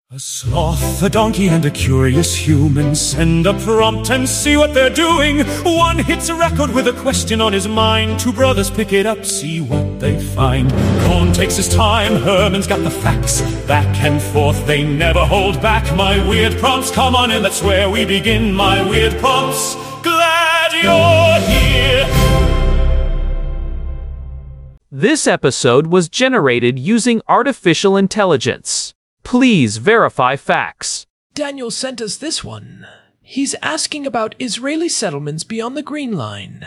A sloth, a donkey, and a curious human send a prompt and see what they're doing. One hits a record with a question on his mind. Two brothers pick it up, see what they find. Cohn takes his time, Herman's got the facts. Back and forth, they never hold back. My weird prompts, come on in, that's where we begin. My weird prompts, glad you're here. This episode was generated using artificial intelligence. Please verify facts. Daniel sent us this one. He's asking about Israeli settlements beyond the Green Line.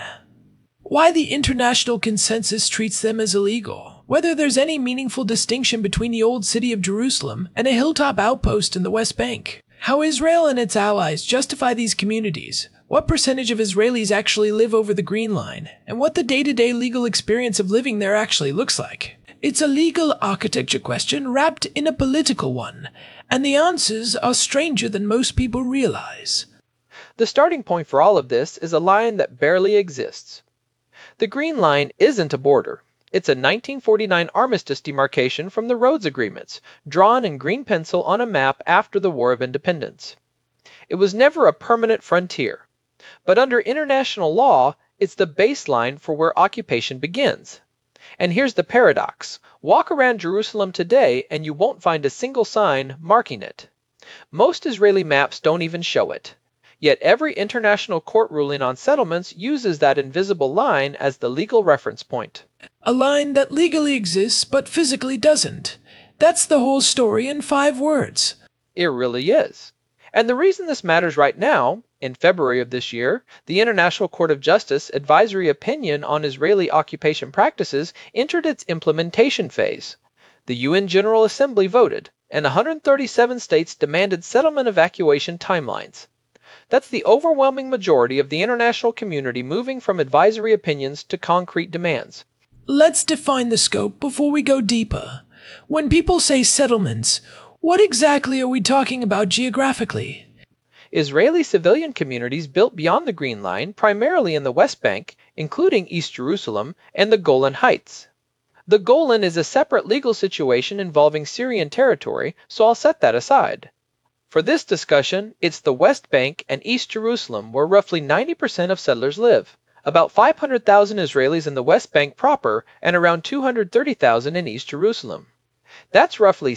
Why the international consensus treats them as illegal. Whether there's any meaningful distinction between the old city of Jerusalem and a hilltop outpost in the West Bank. How Israel and its allies justify these communities. What percentage of Israelis actually live over the Green Line. And what the day-to-day legal experience of living there actually looks like. It's a legal architecture question wrapped in a political one, and the answers are stranger than most people realize. The starting point for all of this is a line that barely exists. The Green Line isn't a border. It's a 1949 armistice demarcation from the Rhodes Agreements, drawn in green pencil on a map after the War of Independence. It was never a permanent frontier, but under international law, it's the baseline for where occupation begins. And here's the paradox. Walk around Jerusalem today and you won't find a single sign marking it. Most Israeli maps don't even show it. Yet every international court ruling on settlements uses that invisible line as the legal reference point. A line that legally exists but physically doesn't. That's the whole story in 5 words. It really is. And the reason this matters right now, in February of this year, the International Court of Justice advisory opinion on Israeli occupation practices entered its implementation phase. The UN General Assembly voted, and 137 states demanded settlement evacuation timelines. That's the overwhelming majority of the international community moving from advisory opinions to concrete demands. Let's define the scope before we go deeper. When people say settlements, what exactly are we talking about geographically? Israeli civilian communities built beyond the Green Line, primarily in the West Bank, including East Jerusalem and the Golan Heights. The Golan is a separate legal situation involving Syrian territory, so I'll set that aside. For this discussion, it's the West Bank and East Jerusalem where roughly 90% of settlers live. About 500,000 Israelis in the West Bank proper and around 230,000 in East Jerusalem. That's roughly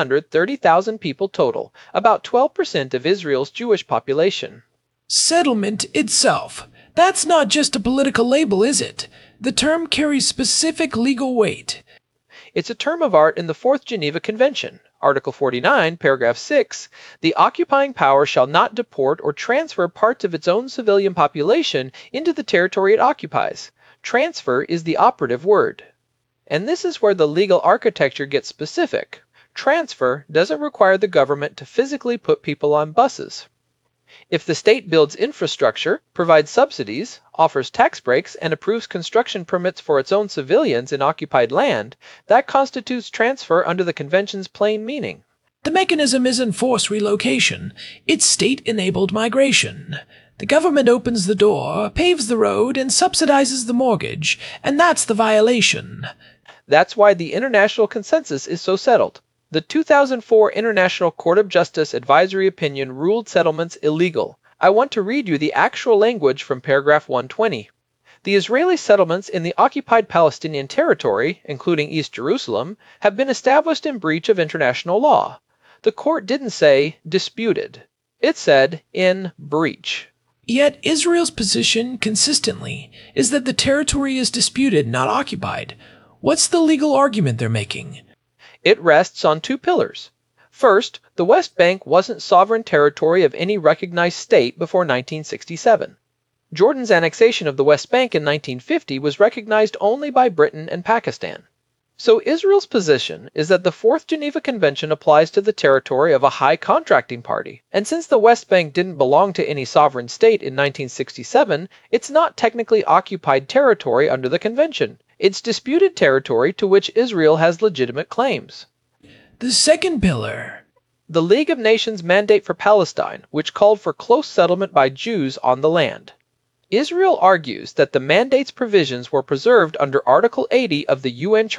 730,000 people total, about 12% of Israel's Jewish population. Settlement itself. That's not just a political label, is it? The term carries specific legal weight. It's a term of art in the Fourth Geneva Convention. Article 49, paragraph 6, the occupying power shall not deport or transfer parts of its own civilian population into the territory it occupies. Transfer is the operative word. And this is where the legal architecture gets specific. Transfer doesn't require the government to physically put people on buses. If the state builds infrastructure, provides subsidies, offers tax breaks, and approves construction permits for its own civilians in occupied land, that constitutes transfer under the convention's plain meaning. The mechanism isn't forced relocation, it's state-enabled migration. The government opens the door, paves the road, and subsidizes the mortgage, and that's the violation. That's why the international consensus is so settled. The 2004 International Court of Justice advisory opinion ruled settlements illegal. I want to read you the actual language from paragraph 120. The Israeli settlements in the occupied Palestinian territory, including East Jerusalem, have been established in breach of international law. The court didn't say disputed. It said in breach. Yet Israel's position, consistently, is that the territory is disputed, not occupied. What's the legal argument they're making? It rests on 2 pillars. First, the West Bank wasn't sovereign territory of any recognized state before 1967. Jordan's annexation of the West Bank in 1950 was recognized only by Britain and Pakistan. So Israel's position is that the Fourth Geneva Convention applies to the territory of a high contracting party, and since the West Bank didn't belong to any sovereign state in 1967, it's not technically occupied territory under the convention. It's disputed territory to which Israel has legitimate claims. The second pillar. The League of Nations mandate for Palestine, which called for close settlement by Jews on the land. Israel argues that the mandate's provisions were preserved under Article 80 of the UN Charter.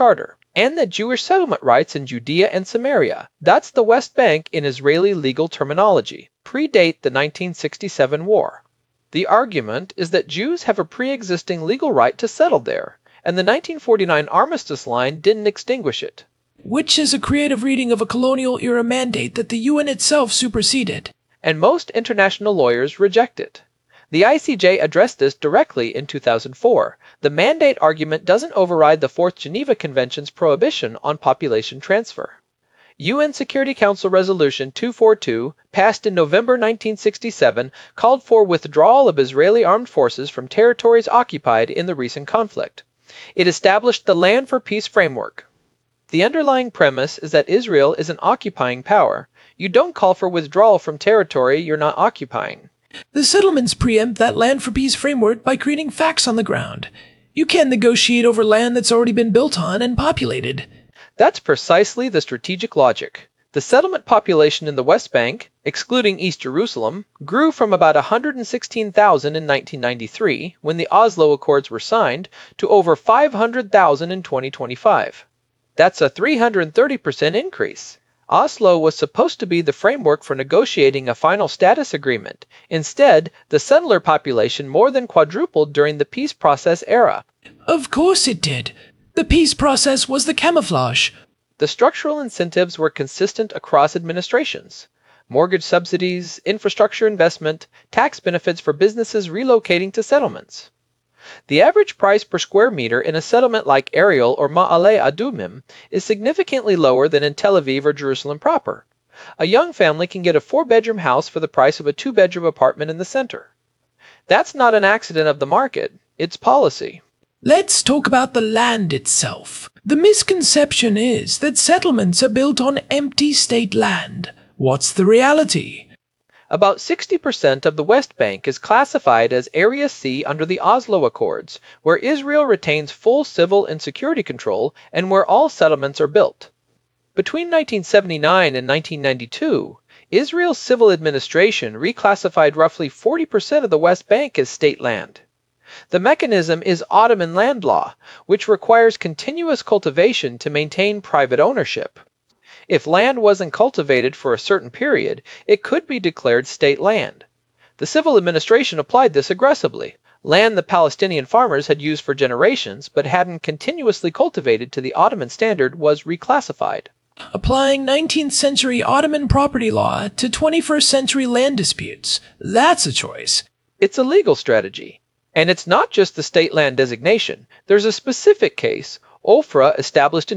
and that Jewish settlement rights in Judea and Samaria, that's the West Bank in Israeli legal terminology, predate the 1967 war. The argument is that Jews have a pre-existing legal right to settle there, and the 1949 armistice line didn't extinguish it. Which is a creative reading of a colonial-era mandate that the UN itself superseded. And most international lawyers reject it. The ICJ addressed this directly in 2004. The mandate argument doesn't override the Fourth Geneva Convention's prohibition on population transfer. UN Security Council Resolution 242, passed in November 1967, called for withdrawal of Israeli armed forces from territories occupied in the recent conflict. It established the Land for Peace framework. The underlying premise is that Israel is an occupying power. You don't call for withdrawal from territory you're not occupying. The settlements preempt that Land for Peace framework by creating facts on the ground. You can't negotiate over land that's already been built on and populated. That's precisely the strategic logic. The settlement population in the West Bank, excluding East Jerusalem, grew from about 116,000 in 1993, when the Oslo Accords were signed, to over 500,000 in 2025. That's a 330% increase. Oslo was supposed to be the framework for negotiating a final status agreement. Instead, the settler population more than quadrupled during the peace process era. Of course it did. The peace process was the camouflage. The structural incentives were consistent across administrations. Mortgage subsidies, infrastructure investment, tax benefits for businesses relocating to settlements. The average price per square meter in a settlement like Ariel or Ma'ale Adumim is significantly lower than in Tel Aviv or Jerusalem proper. A young family can get a 4-bedroom house for the price of a 2-bedroom apartment in the center. That's not an accident of the market, it's policy. Let's talk about the land itself. The misconception is that settlements are built on empty state land. What's the reality? About 60% of the West Bank is classified as Area C under the Oslo Accords, where Israel retains full civil and security control and where all settlements are built. Between 1979 and 1992, Israel's civil administration reclassified roughly 40% of the West Bank as state land. The mechanism is Ottoman land law, which requires continuous cultivation to maintain private ownership. If land wasn't cultivated for a certain period, it could be declared state land. The civil administration applied this aggressively. Land the Palestinian farmers had used for generations but hadn't continuously cultivated to the Ottoman standard was reclassified. Applying 19th century Ottoman property law to 21st century land disputes. That's a choice. It's a legal strategy. And it's not just the state land designation. There's a specific case, Ofra, established in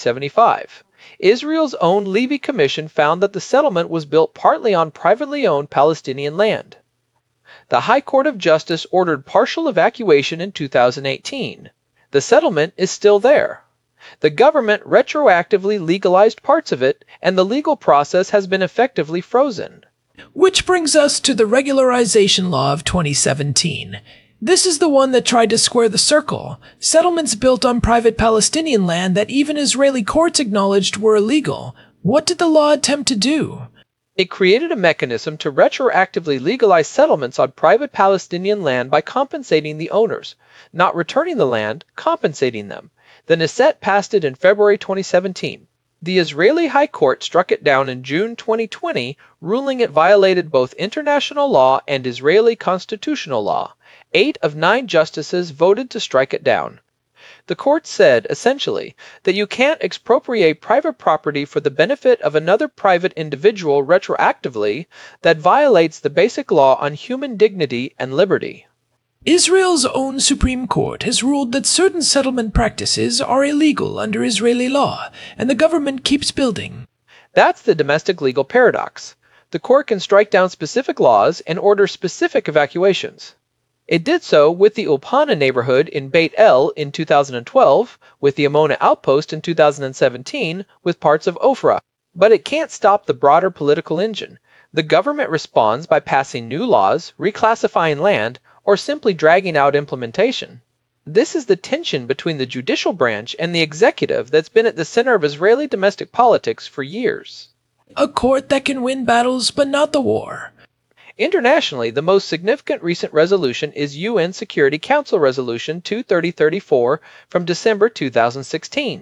1975. Israel's own Levy Commission found that the settlement was built partly on privately owned Palestinian land. The High Court of Justice ordered partial evacuation in 2018. The settlement is still there. The government retroactively legalized parts of it, and the legal process has been effectively frozen. Which brings us to the Regularization Law of 2017. This is the one that tried to square the circle. Settlements built on private Palestinian land that even Israeli courts acknowledged were illegal. What did the law attempt to do? It created a mechanism to retroactively legalize settlements on private Palestinian land by compensating the owners, not returning the land, compensating them. The Knesset passed it in February 2017. The Israeli High Court struck it down in June 2020, ruling it violated both international law and Israeli constitutional law. 8 of 9 justices voted to strike it down. The court said, essentially, that you can't expropriate private property for the benefit of another private individual retroactively that violates the basic law on human dignity and liberty. Israel's own Supreme Court has ruled that certain settlement practices are illegal under Israeli law, and the government keeps building. That's the domestic legal paradox. The court can strike down specific laws and order specific evacuations. It did so with the Ulpana neighborhood in Beit El in 2012, with the Amona outpost in 2017, with parts of Ofra. But it can't stop the broader political engine. The government responds by passing new laws, reclassifying land, or simply dragging out implementation. This is the tension between the judicial branch and the executive that's been at the center of Israeli domestic politics for years. A court that can win battles but not the war. Internationally, the most significant recent resolution is UN Security Council Resolution 23034 from December 2016.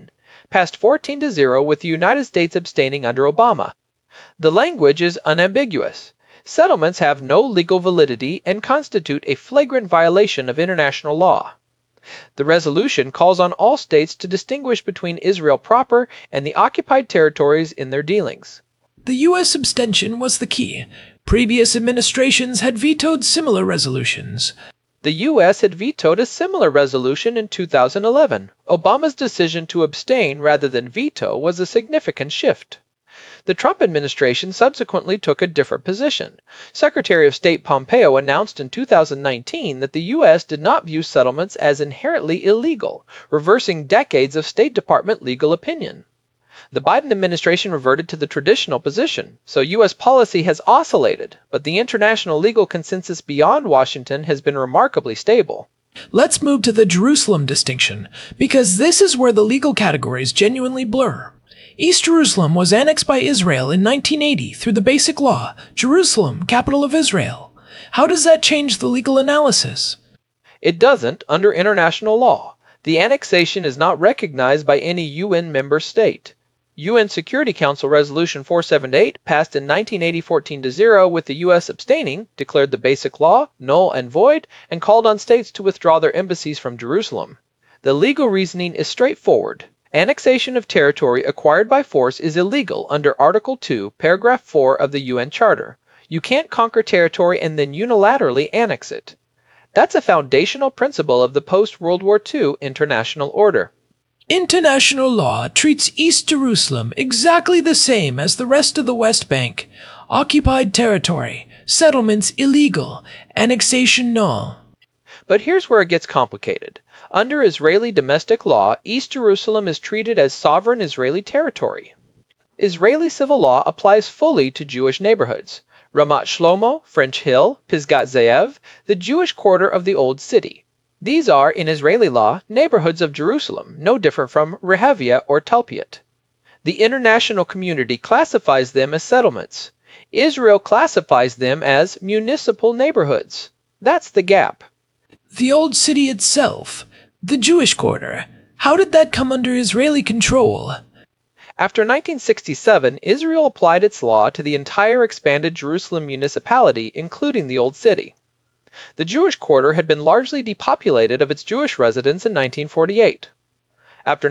passed 14-0 with the United States abstaining under Obama. The language is unambiguous. Settlements have no legal validity and constitute a flagrant violation of international law. The resolution calls on all states to distinguish between Israel proper and the occupied territories in their dealings. The U.S. abstention was the key. Previous administrations had vetoed similar resolutions. The U.S. had vetoed a similar resolution in 2011. Obama's decision to abstain rather than veto was a significant shift. The Trump administration subsequently took a different position. Secretary of State Pompeo announced in 2019 that the U.S. did not view settlements as inherently illegal, reversing decades of State Department legal opinion. The Biden administration reverted to the traditional position, so U.S. policy has oscillated, but the international legal consensus beyond Washington has been remarkably stable. Let's move to the Jerusalem distinction, because this is where the legal categories genuinely blur. East Jerusalem was annexed by Israel in 1980 through the Basic Law, Jerusalem, capital of Israel. How does that change the legal analysis? It doesn't under international law. The annexation is not recognized by any UN member state. UN Security Council Resolution 478, passed in 1980 14-0 with the U.S. abstaining, declared the Basic Law null and void and called on states to withdraw their embassies from Jerusalem. The legal reasoning is straightforward. Annexation of territory acquired by force is illegal under Article 2, Paragraph 4 of the UN Charter. You can't conquer territory and then unilaterally annex it. That's a foundational principle of the post-World War II international order. International law treats East Jerusalem exactly the same as the rest of the West Bank. Occupied territory, settlements illegal, annexation null. But here's where it gets complicated. Under Israeli domestic law, East Jerusalem is treated as sovereign Israeli territory. Israeli civil law applies fully to Jewish neighborhoods. Ramat Shlomo, French Hill, Pisgat Ze'ev, the Jewish quarter of the Old City. These are, in Israeli law, neighborhoods of Jerusalem, no different from Rehavia or Talpiot. The international community classifies them as settlements. Israel classifies them as municipal neighborhoods. That's the gap. The Old City itself, the Jewish quarter, how did that come under Israeli control? After 1967, Israel applied its law to the entire expanded Jerusalem municipality, including the Old City. The Jewish quarter had been largely depopulated of its Jewish residents in 1948. After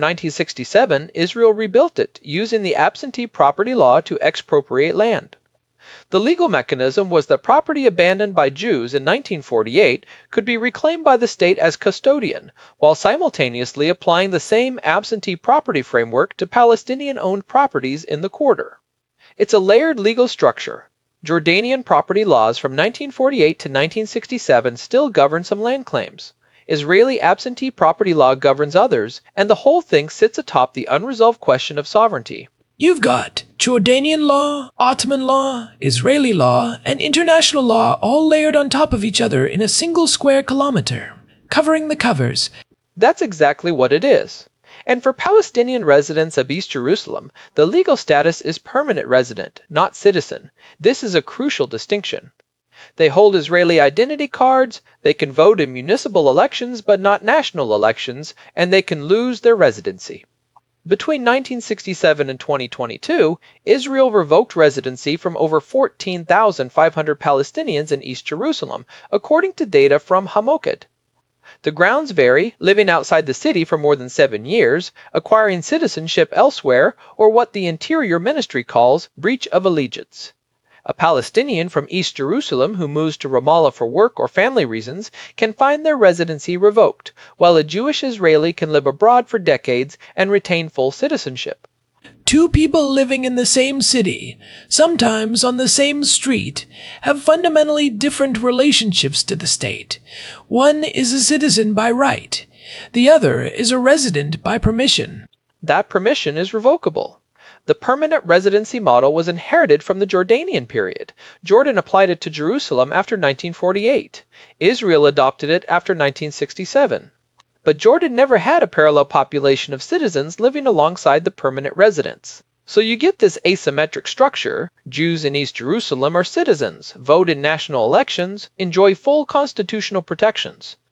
1967, Israel rebuilt it, using the absentee property law to expropriate land. The legal mechanism was that property abandoned by Jews in 1948 could be reclaimed by the state as custodian, while simultaneously applying the same absentee property framework to Palestinian-owned properties in the quarter. It's a layered legal structure. Jordanian property laws from 1948 to 1967 still govern some land claims. Israeli absentee property law governs others, and the whole thing sits atop the unresolved question of sovereignty. You've got Jordanian law, Ottoman law, Israeli law, and international law all layered on top of each other in a single square kilometer, covering the covers. That's exactly what it is. And for Palestinian residents of East Jerusalem, the legal status is permanent resident, not citizen. This is a crucial distinction. They hold Israeli identity cards, they can vote in municipal elections but not national elections, and they can lose their residency. Between 1967 and 2022, Israel revoked residency from over 14,500 Palestinians in East Jerusalem, according to data from Hamochad. The grounds vary: living outside the city for more than 7 years, acquiring citizenship elsewhere, or what the Interior Ministry calls breach of allegiance. A Palestinian from East Jerusalem who moves to Ramallah for work or family reasons can find their residency revoked, while a Jewish Israeli can live abroad for decades and retain full citizenship. Two people living in the same city, sometimes on the same street, have fundamentally different relationships to the state. One is a citizen by right. The other is a resident by permission. That permission is revocable. The permanent residency model was inherited from the Jordanian period. Jordan applied it to Jerusalem after 1948. Israel adopted it after 1967. But Jordan never had a parallel population of citizens living alongside the permanent residents. So you get this asymmetric structure. Jews in East Jerusalem are citizens, vote in national elections, enjoy full constitutional protections.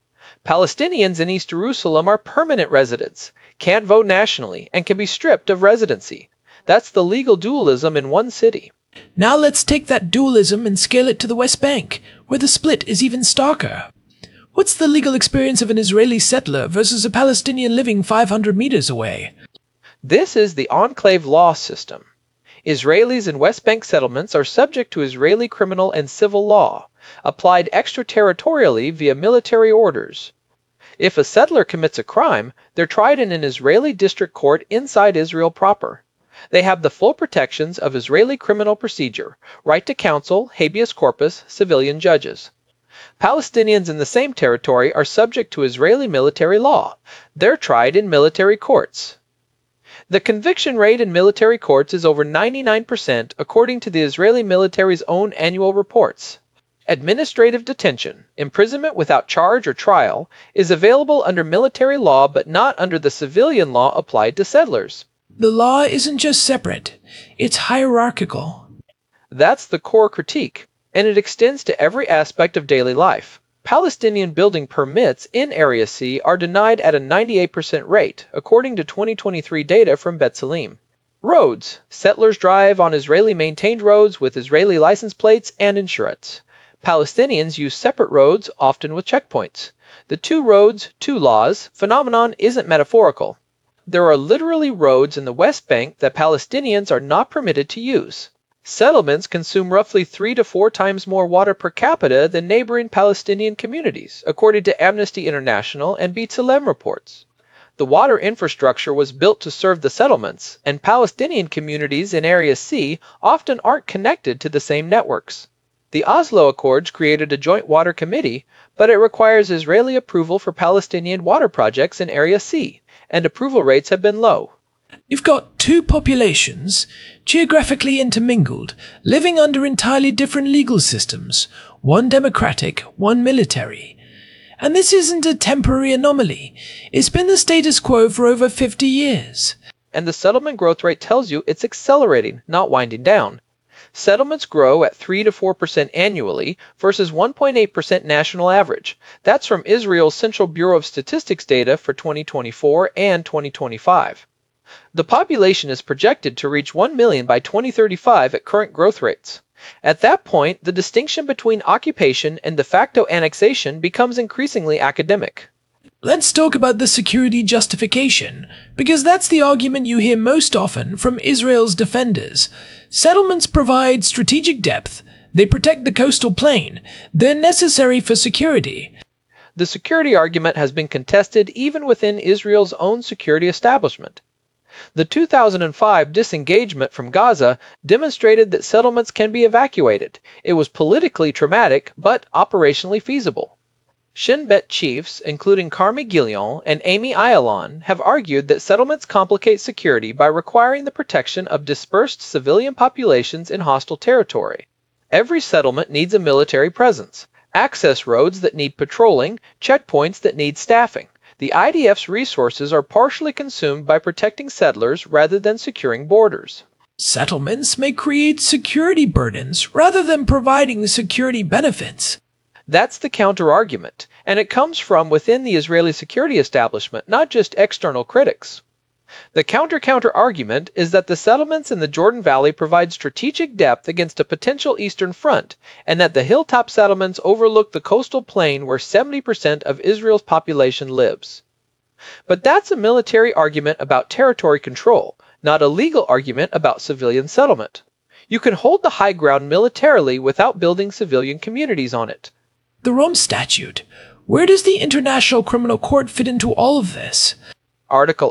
Palestinians in East Jerusalem are permanent residents, can't vote nationally, and can be stripped of residency. That's the legal dualism in one city. Now let's take that dualism and scale it to the West Bank, where the split is even starker. What's the legal experience of an Israeli settler versus a Palestinian living 500 meters away? This is the enclave law system. Israelis in West Bank settlements are subject to Israeli criminal and civil law, applied extraterritorially via military orders. If a settler commits a crime, they're tried in an Israeli district court inside Israel proper. They have the full protections of Israeli criminal procedure, right to counsel, habeas corpus, civilian judges. Palestinians in the same territory are subject to Israeli military law. They're tried in military courts. The conviction rate in military courts is over 99% according to the Israeli military's own annual reports. Administrative detention, imprisonment without charge or trial, is available under military law but not under the civilian law applied to settlers. The law isn't just separate, it's hierarchical. That's the core critique, and it extends to every aspect of daily life. Palestinian building permits in Area C are denied at a 98% rate, according to 2023 data from B'Tselem. Roads. Settlers drive on Israeli-maintained roads with Israeli license plates and insurance. Palestinians use separate roads, often with checkpoints. The two roads, two laws phenomenon isn't metaphorical. There are literally roads in the West Bank that Palestinians are not permitted to use. Settlements consume roughly 3 to 4 times more water per capita than neighboring Palestinian communities, according to Amnesty International and B'Tselem reports. The water infrastructure was built to serve the settlements, and Palestinian communities in Area C often aren't connected to the same networks. The Oslo Accords created a joint water committee, but it requires Israeli approval for Palestinian water projects in Area C, and approval rates have been low. You've got two populations, geographically intermingled, living under entirely different legal systems, one democratic, one military. And this isn't a temporary anomaly. It's been the status quo for over 50 years. And the settlement growth rate tells you it's accelerating, not winding down. Settlements grow at 3 to 4% annually versus 1.8% national average. That's from Israel's Central Bureau of Statistics data for 2024 and 2025. The population is projected to reach 1 million by 2035 at current growth rates. At that point, the distinction between occupation and de facto annexation becomes increasingly academic. Let's talk about the security justification, because that's the argument you hear most often from Israel's defenders. Settlements provide strategic depth, they protect the coastal plain, they're necessary for security. The security argument has been contested even within Israel's own security establishment. The 2005 disengagement from Gaza demonstrated that settlements can be evacuated. It was politically traumatic, but operationally feasible. Shin Bet chiefs, including Carmi Gillion and Amy Ayalon, have argued that settlements complicate security by requiring the protection of dispersed civilian populations in hostile territory. Every settlement needs a military presence, access roads that need patrolling, checkpoints that need staffing. The IDF's resources are partially consumed by protecting settlers rather than securing borders. Settlements may create security burdens rather than providing security benefits. That's the counter-argument, and it comes from within the Israeli security establishment, not just external critics. The counter-argument is that the settlements in the Jordan Valley provide strategic depth against a potential eastern front, and that the hilltop settlements overlook the coastal plain where 70% of Israel's population lives. But that's a military argument about territory control, not a legal argument about civilian settlement. You can hold the high ground militarily without building civilian communities on it. The Rome Statute. Where does the International Criminal Court fit into all of this? Article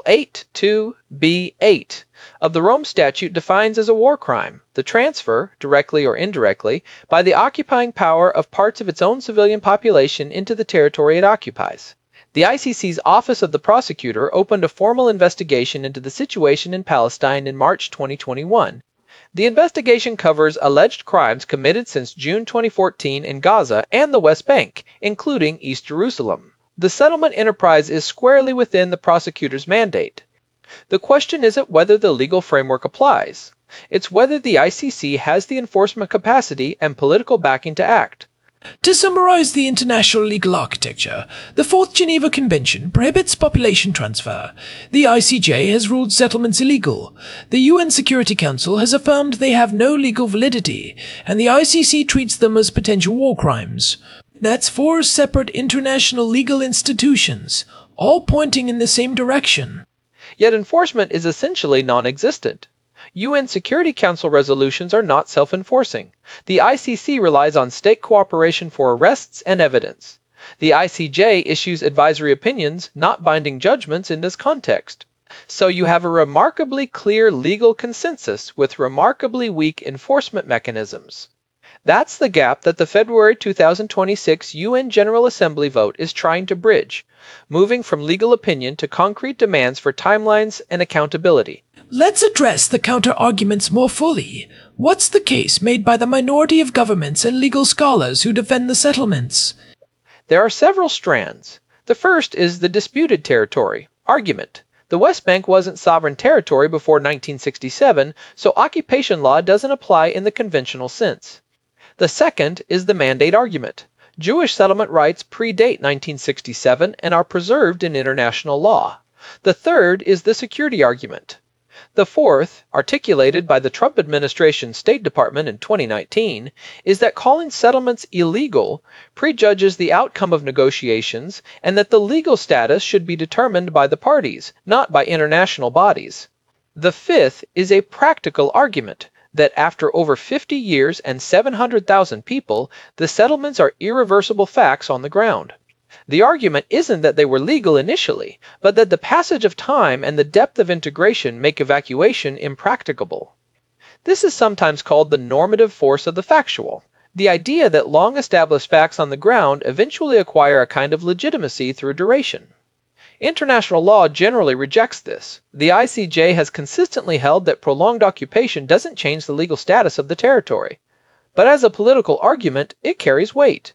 8.2b.8 of the Rome Statute defines as a war crime the transfer, directly or indirectly, by the occupying power of parts of its own civilian population into the territory it occupies. The ICC's Office of the Prosecutor opened a formal investigation into the situation in Palestine in March 2021. The investigation covers alleged crimes committed since June 2014 in Gaza and the West Bank, including East Jerusalem. The settlement enterprise is squarely within the prosecutor's mandate. The question isn't whether the legal framework applies. It's whether the ICC has the enforcement capacity and political backing to act. To summarize the international legal architecture, the Fourth Geneva Convention prohibits population transfer. The ICJ has ruled settlements illegal. The UN Security Council has affirmed they have no legal validity, and the ICC treats them as potential war crimes. That's 4 separate international legal institutions, all pointing in the same direction. Yet enforcement is essentially non-existent. UN Security Council resolutions are not self-enforcing. The ICC relies on state cooperation for arrests and evidence. The ICJ issues advisory opinions, not binding judgments in this context. So you have a remarkably clear legal consensus with remarkably weak enforcement mechanisms. That's the gap that the February 2026 UN General Assembly vote is trying to bridge, moving from legal opinion to concrete demands for timelines and accountability. Let's address the counter-arguments more fully. What's the case made by the minority of governments and legal scholars who defend the settlements? There are several strands. The first is the disputed territory argument. The West Bank wasn't sovereign territory before 1967, so occupation law doesn't apply in the conventional sense. The second is the mandate argument. Jewish settlement rights predate 1967 and are preserved in international law. The third is the security argument. The fourth, articulated by the Trump administration State Department in 2019, is that calling settlements illegal prejudges the outcome of negotiations and that the legal status should be determined by the parties, not by international bodies. The fifth is a practical argument that after over 50 years and 700,000 people, the settlements are irreversible facts on the ground. The argument isn't that they were legal initially, but that the passage of time and the depth of integration make evacuation impracticable. This is sometimes called the normative force of the factual, the idea that long-established facts on the ground eventually acquire a kind of legitimacy through duration. International law generally rejects this. The ICJ has consistently held that prolonged occupation doesn't change the legal status of the territory. But as a political argument, it carries weight.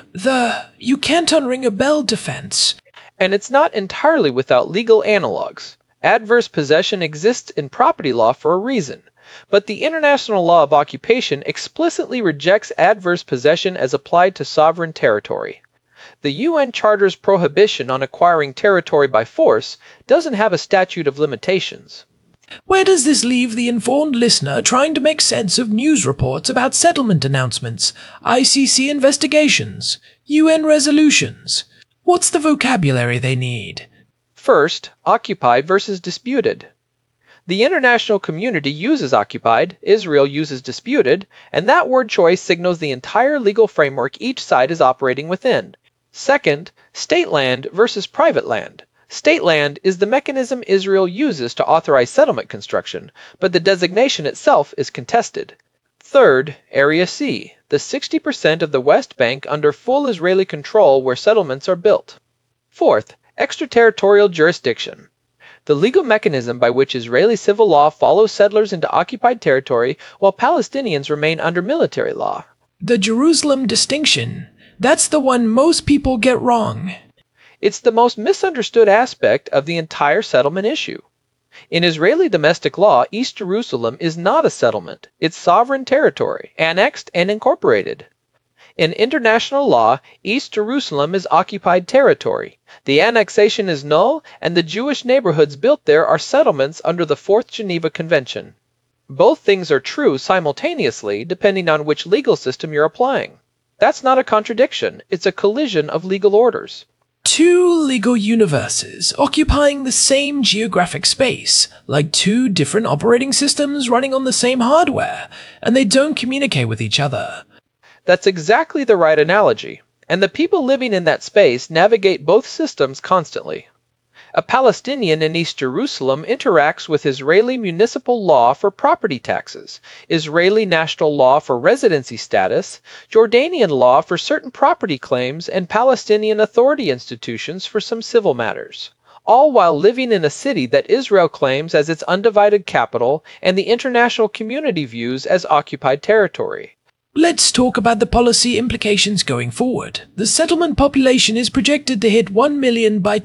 The "you can't unring a bell" defense. And it's not entirely without legal analogs. Adverse possession exists in property law for a reason, but the international law of occupation explicitly rejects adverse possession as applied to sovereign territory. The UN Charter's prohibition on acquiring territory by force doesn't have a statute of limitations. Where does this leave the informed listener trying to make sense of news reports about settlement announcements, ICC investigations, UN resolutions? What's the vocabulary they need? First, occupied versus disputed. The international community uses occupied, Israel uses disputed, and that word choice signals the entire legal framework each side is operating within. Second, state land versus private land. State land is the mechanism Israel uses to authorize settlement construction, but the designation itself is contested. Third, Area C, the 60% of the West Bank under full Israeli control where settlements are built. Fourth, extraterritorial jurisdiction, the legal mechanism by which Israeli civil law follows settlers into occupied territory while Palestinians remain under military law. The Jerusalem distinction. That's the one most people get wrong. It's the most misunderstood aspect of the entire settlement issue. In Israeli domestic law, East Jerusalem is not a settlement. It's sovereign territory, annexed and incorporated. In international law, East Jerusalem is occupied territory. The annexation is null, and the Jewish neighborhoods built there are settlements under the Fourth Geneva Convention. Both things are true simultaneously, depending on which legal system you're applying. That's not a contradiction, it's a collision of legal orders. Two legal universes occupying the same geographic space, like two different operating systems running on the same hardware, and they don't communicate with each other. That's exactly the right analogy, and the people living in that space navigate both systems constantly. A Palestinian in East Jerusalem interacts with Israeli municipal law for property taxes, Israeli national law for residency status, Jordanian law for certain property claims, and Palestinian Authority institutions for some civil matters, all while living in a city that Israel claims as its undivided capital and the international community views as occupied territory. Let's talk about the policy implications going forward. The settlement population is projected to hit 1 million by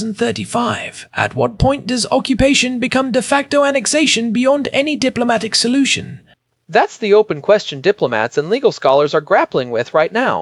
2035. At what point does occupation become de facto annexation beyond any diplomatic solution? That's the open question diplomats and legal scholars are grappling with right now.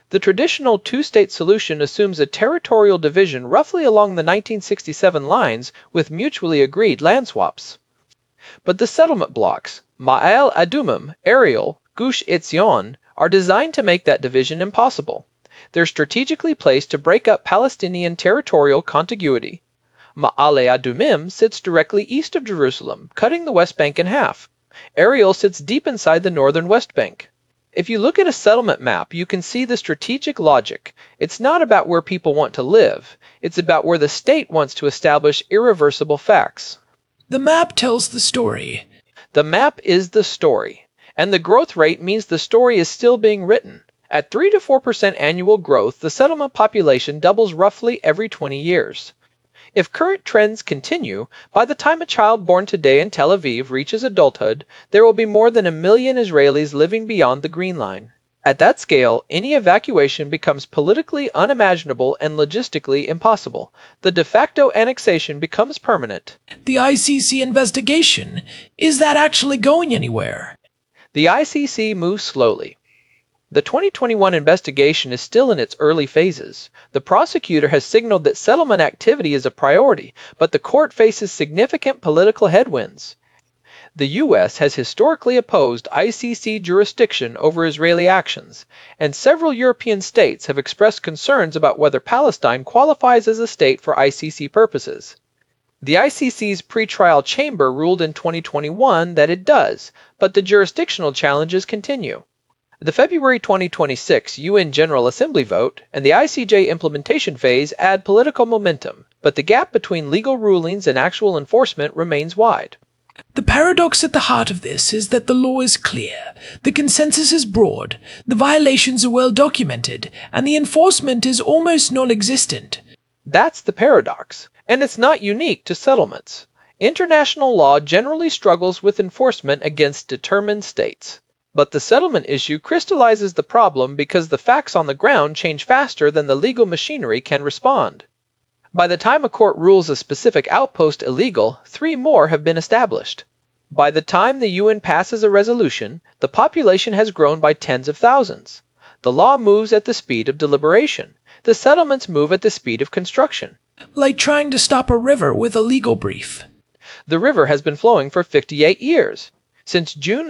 The traditional two-state solution assumes a territorial division roughly along the 1967 lines with mutually agreed land swaps. But the settlement blocks, Ma'ale Adumim, Ariel, Gush Etzion, are designed to make that division impossible. They're strategically placed to break up Palestinian territorial contiguity. Ma'ale Adumim sits directly east of Jerusalem, cutting the West Bank in half. Ariel sits deep inside the northern West Bank. If you look at a settlement map, you can see the strategic logic. It's not about where people want to live. It's about where the state wants to establish irreversible facts. The map tells the story. The map is the story, and the growth rate means the story is still being written. At 3 to 4% annual growth, the settlement population doubles roughly every 20 years. If current trends continue, by the time a child born today in Tel Aviv reaches adulthood, there will be more than 1 million Israelis living beyond the Green Line. At that scale, any evacuation becomes politically unimaginable and logistically impossible. The de facto annexation becomes permanent. The ICC investigation, is that actually going anywhere? The ICC moves slowly. The 2021 investigation is still in its early phases. The prosecutor has signaled that settlement activity is a priority, but the court faces significant political headwinds. The U.S. has historically opposed ICC jurisdiction over Israeli actions, and several European states have expressed concerns about whether Palestine qualifies as a state for ICC purposes. The ICC's pretrial chamber ruled in 2021 that it does, but the jurisdictional challenges continue. The February 2026 UN General Assembly vote and the ICJ implementation phase add political momentum, but the gap between legal rulings and actual enforcement remains wide. The paradox at the heart of this is that the law is clear, the consensus is broad, the violations are well documented, and the enforcement is almost non-existent. That's the paradox, and it's not unique to settlements. International law generally struggles with enforcement against determined states. But the settlement issue crystallizes the problem because the facts on the ground change faster than the legal machinery can respond. By the time a court rules a specific outpost illegal, 3 more have been established. By the time the UN passes a resolution, the population has grown by tens of thousands. The law moves at the speed of deliberation. The settlements move at the speed of construction. Like trying to stop a river with a legal brief. The river has been flowing for 58 years. Since June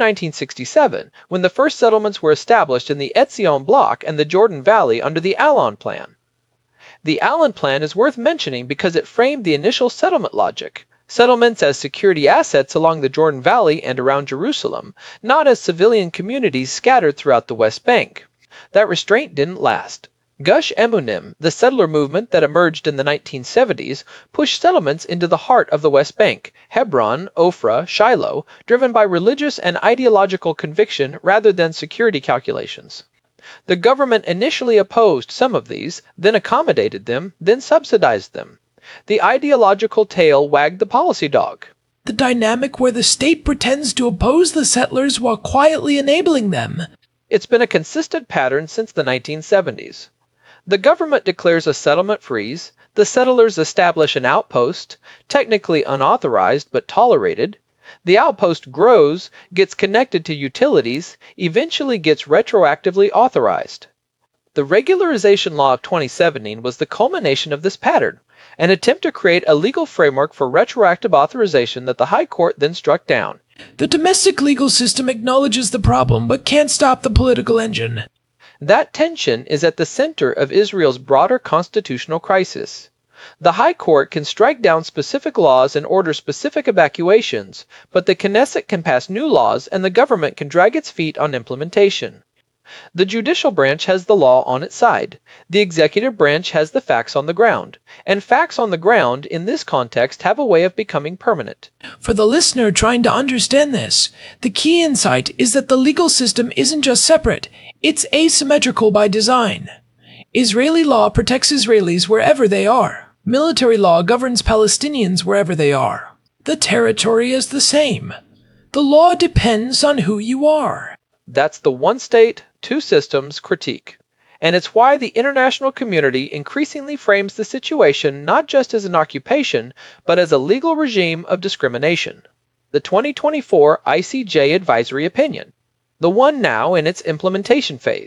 1967, when the first settlements were established in the Etzion Block and the Jordan Valley under the Allon Plan. The Allon Plan is worth mentioning because it framed the initial settlement logic. Settlements as security assets along the Jordan Valley and around Jerusalem, not as civilian communities scattered throughout the West Bank. That restraint didn't last. Gush Emunim, the settler movement that emerged in the 1970s, pushed settlements into the heart of the West Bank, Hebron, Ophrah, Shiloh, driven by religious and ideological conviction rather than security calculations. The government initially opposed some of these, then accommodated them, then subsidized them. The ideological tail wagged the policy dog. The dynamic where the state pretends to oppose the settlers while quietly enabling them. It's been a consistent pattern since the 1970s. The government declares a settlement freeze, the settlers establish an outpost, technically unauthorized but tolerated. The outpost grows, gets connected to utilities, eventually gets retroactively authorized. The Regularization Law of 2017 was the culmination of this pattern, an attempt to create a legal framework for retroactive authorization that the High Court then struck down. The domestic legal system acknowledges the problem but can't stop the political engine. That tension is at the center of Israel's broader constitutional crisis. The High Court can strike down specific laws and order specific evacuations, but the Knesset can pass new laws and the government can drag its feet on implementation. The judicial branch has the law on its side. The executive branch has the facts on the ground. And facts on the ground, in this context, have a way of becoming permanent. For the listener trying to understand this, the key insight is that the legal system isn't just separate, it's asymmetrical by design. Israeli law protects Israelis wherever they are. Military law governs Palestinians wherever they are. The territory is the same. The law depends on who you are. That's the one state, two systems critique. And it's why the international community increasingly frames the situation not just as an occupation, but as a legal regime of discrimination. The 2024 ICJ Advisory Opinion, the one now in its implementation phase,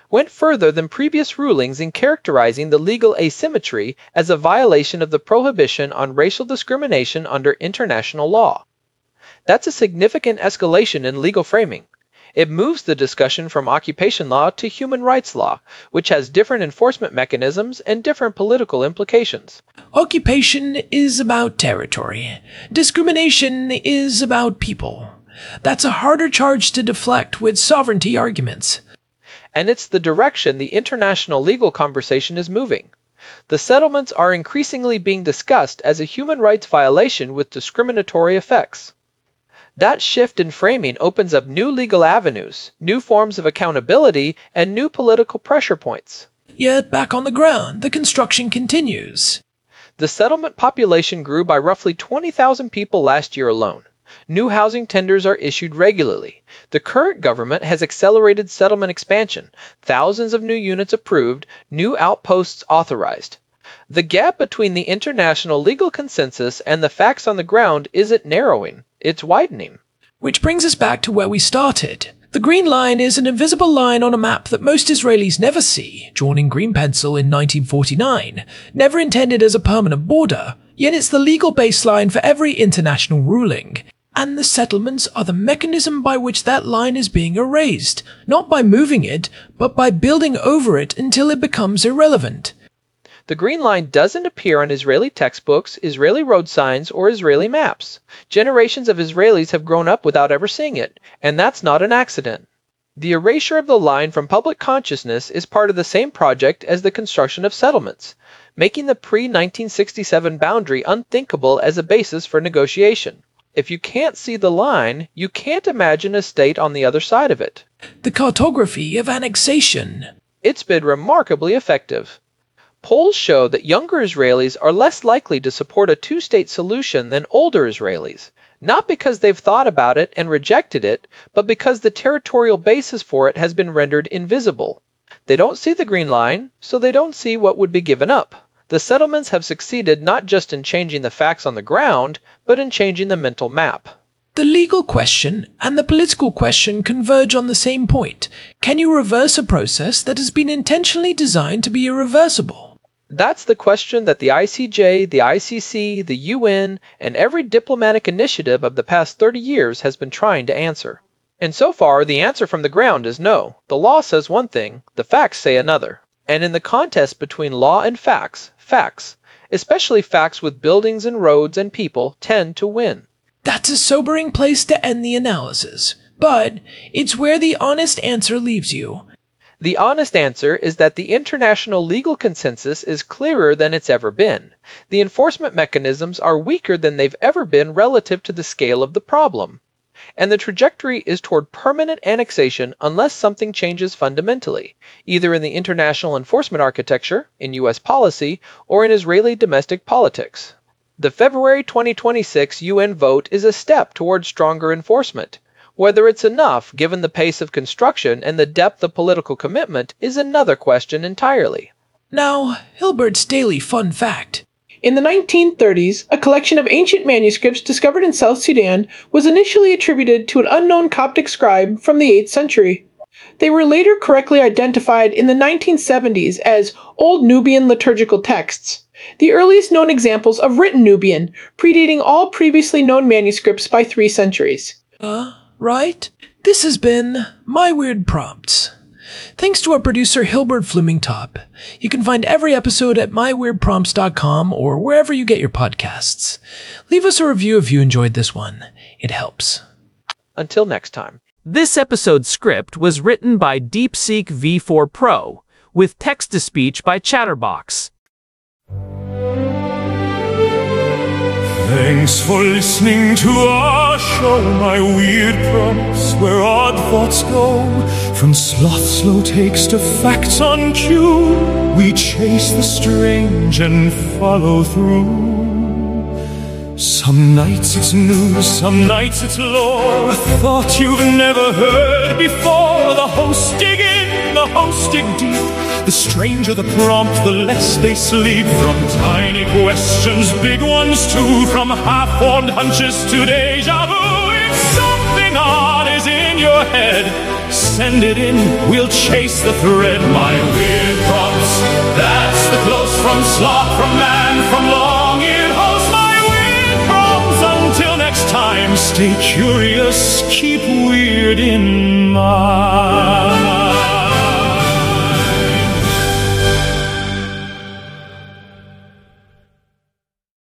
went further than previous rulings in characterizing the legal asymmetry as a violation of the prohibition on racial discrimination under international law. That's a significant escalation in legal framing. It moves the discussion from occupation law to human rights law, which has different enforcement mechanisms and different political implications. Occupation is about territory. Discrimination is about people. That's a harder charge to deflect with sovereignty arguments. And it's the direction the international legal conversation is moving. The settlements are increasingly being discussed as a human rights violation with discriminatory effects. That shift in framing opens up new legal avenues, new forms of accountability, and new political pressure points. Yet back on the ground, the construction continues. The settlement population grew by roughly 20,000 people last year alone. New housing tenders are issued regularly. The current government has accelerated settlement expansion, thousands of new units approved, new outposts authorized. The gap between the international legal consensus and the facts on the ground isn't narrowing, it's widening. Which brings us back to where we started. The Green Line is an invisible line on a map that most Israelis never see, drawn in green pencil in 1949, never intended as a permanent border, yet it's the legal baseline for every international ruling. And the settlements are the mechanism by which that line is being erased, not by moving it, but by building over it until it becomes irrelevant. The Green Line doesn't appear on Israeli textbooks, Israeli road signs, or Israeli maps. Generations of Israelis have grown up without ever seeing it, and that's not an accident. The erasure of the line from public consciousness is part of the same project as the construction of settlements, making the pre-1967 boundary unthinkable as a basis for negotiation. If you can't see the line, you can't imagine a state on the other side of it. The cartography of annexation. It's been remarkably effective. Polls show that younger Israelis are less likely to support a two-state solution than older Israelis, not because they've thought about it and rejected it, but because the territorial basis for it has been rendered invisible. They don't see the Green Line, so they don't see what would be given up. The settlements have succeeded not just in changing the facts on the ground, but in changing the mental map. The legal question and the political question converge on the same point. Can you reverse a process that has been intentionally designed to be irreversible? That's the question that the ICJ, the ICC, the UN, and every diplomatic initiative of the past 30 years has been trying to answer. And so far, the answer from the ground is no. The law says one thing, the facts say another. And in the contest between law and facts, especially facts with buildings and roads and people, tend to win. That's a sobering place to end the analysis, but it's where the honest answer leaves you. The honest answer is that the international legal consensus is clearer than it's ever been. The enforcement mechanisms are weaker than they've ever been relative to the scale of the problem. And the trajectory is toward permanent annexation unless something changes fundamentally, either in the international enforcement architecture, in U.S. policy, or in Israeli domestic politics. The February 2026 UN vote is a step toward stronger enforcement. Whether it's enough, given the pace of construction and the depth of political commitment, is another question entirely. Now, Hilbert's daily fun fact. In the 1930s, a collection of ancient manuscripts discovered in South Sudan was initially attributed to an unknown Coptic scribe from the 8th century. They were later correctly identified in the 1970s as Old Nubian liturgical texts, the earliest known examples of written Nubian, predating all previously known manuscripts by 3 centuries. Right? This has been My Weird Prompts. Thanks to our producer Hilbert Flumingtop. You can find every episode at myweirdprompts.com or wherever you get your podcasts. Leave us a review if you enjoyed this one. It helps. Until next time. This episode's script was written by DeepSeek V4 Pro, with text-to-speech by Chatterbox. Thanks for listening to our show, My Weird Prompts, where odd thoughts go. From sloth slow takes to facts on cue, we chase the strange and follow through. Some nights it's news, some nights it's lore, a thought you've never heard before. The hosts dig in, the hosts dig deep. The stranger the prompt, the less they sleep. From tiny questions, big ones too, from half-formed hunches to deja vu. If something odd is in your head, send it in, we'll chase the thread. My weird prompts, that's the close from sloth, from man, from long-eared host. My weird prompts, until next time, stay curious, keep weird in mind.